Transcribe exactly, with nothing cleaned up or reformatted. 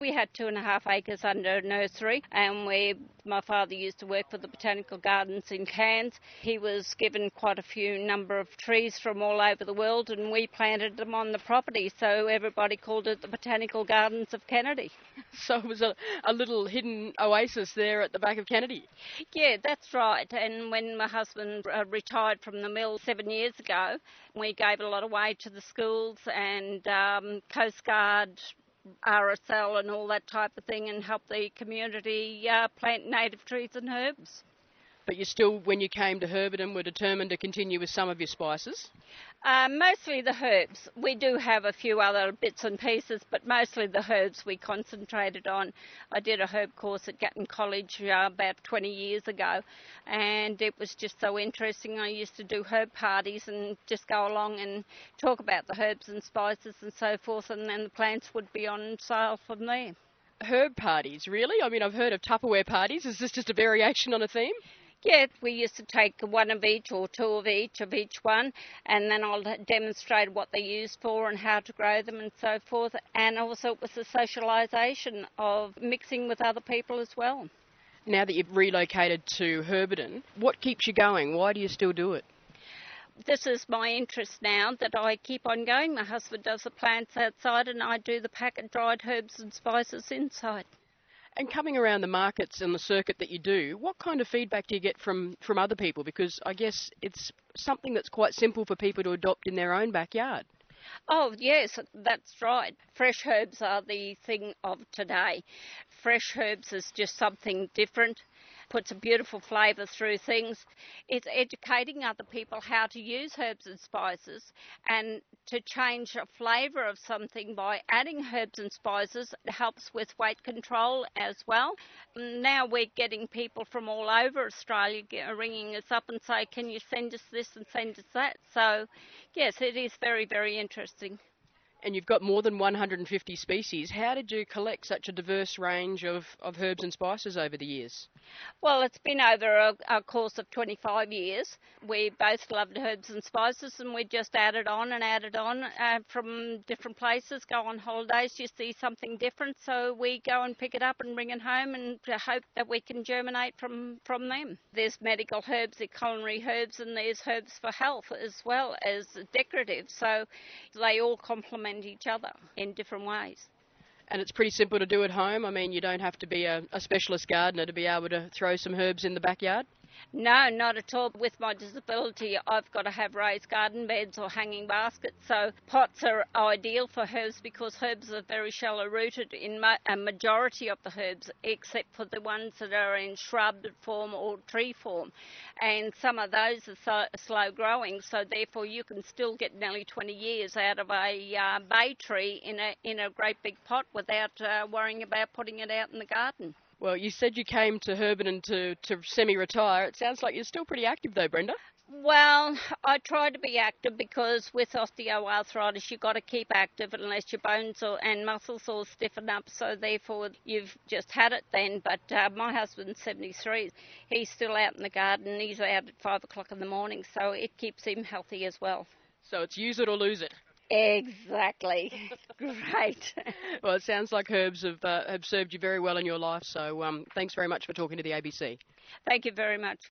We had two and a half acres under a nursery, and we, my father used to work for the Botanical Gardens in Cairns. He was given quite a few number of trees from all over the world, and we planted them on the property, so everybody called it the Botanical Gardens of Kennedy. So it was a, a little hidden oasis there at the back of Kennedy. Yeah, that's right. And when my husband uh, retired from the mill seven years ago, we gave a lot away to the schools and um, Coast Guard, R S L and all that type of thing, and help the community uh, plant native trees and herbs. But you still, when you came to Herberton, were determined to continue with some of your spices? Uh, mostly the herbs. We do have a few other bits and pieces, but mostly the herbs we concentrated on. I did a herb course at Gatton College uh, about twenty years ago, and it was just so interesting. I used to do herb parties and just go along and talk about the herbs and spices and so forth, and then the plants would be on sale from there. Herb parties, really? I mean, I've heard of Tupperware parties. Is this just a variation on a theme? Yeah, we used to take one of each or two of each of each one, and then I'll demonstrate what they're used for and how to grow them and so forth. And also it was the socialisation of mixing with other people as well. Now that you've relocated to Herberton, what keeps you going? Why do you still do it? This is my interest now that I keep on going. My husband does the plants outside and I do the packet dried herbs and spices inside. And coming around the markets and the circuit that you do, what kind of feedback do you get from, from other people? Because I guess it's something that's quite simple for people to adopt in their own backyard. Oh, yes, that's right. Fresh herbs are the thing of today. Fresh herbs is just something different, puts a beautiful flavour through things. It's educating other people how to use herbs and spices and to change a flavour of something by adding herbs and spices. It helps with weight control as well. Now we're getting people from all over Australia ringing us up and say, can you send us this and send us that? So, yes, it is very, very interesting. And you've got more than one hundred fifty species. How did you collect such a diverse range of, of herbs and spices over the years? Well, it's been over a, a course of twenty-five years. We both loved herbs and spices, and we just added on and added on uh, from different places. Go on holidays, you see something different, so we go and pick it up and bring it home and hope that we can germinate from, from them. There's medical herbs, there's culinary herbs, and there's herbs for health as well as decorative, so they all complement each other in different ways. And it's pretty simple to do at home. I mean, you don't have to be a, a specialist gardener to be able to throw some herbs in the backyard. No, not at all. With my disability, I've got to have raised garden beds or hanging baskets, so pots are ideal for herbs because herbs are very shallow rooted in a majority of the herbs, except for the ones that are in shrub form or tree form. And some of those are so slow growing, so therefore you can still get nearly twenty years out of a uh, bay tree in a, in a great big pot without uh, worrying about putting it out in the garden. Well, you said you came to Herberton to, to semi-retire. It sounds like you're still pretty active though, Brenda. Well, I try to be active because with osteoarthritis you've got to keep active unless your bones or, and muscles all stiffen up, so therefore you've just had it then. But uh, my husband's seventy-three. He's still out in the garden. He's out at five o'clock in the morning, so it keeps him healthy as well. So it's use it or lose it. Exactly. Great. Well, it sounds like herbs have, uh, have served you very well in your life, so um, thanks very much for talking to the A B C. Thank you very much.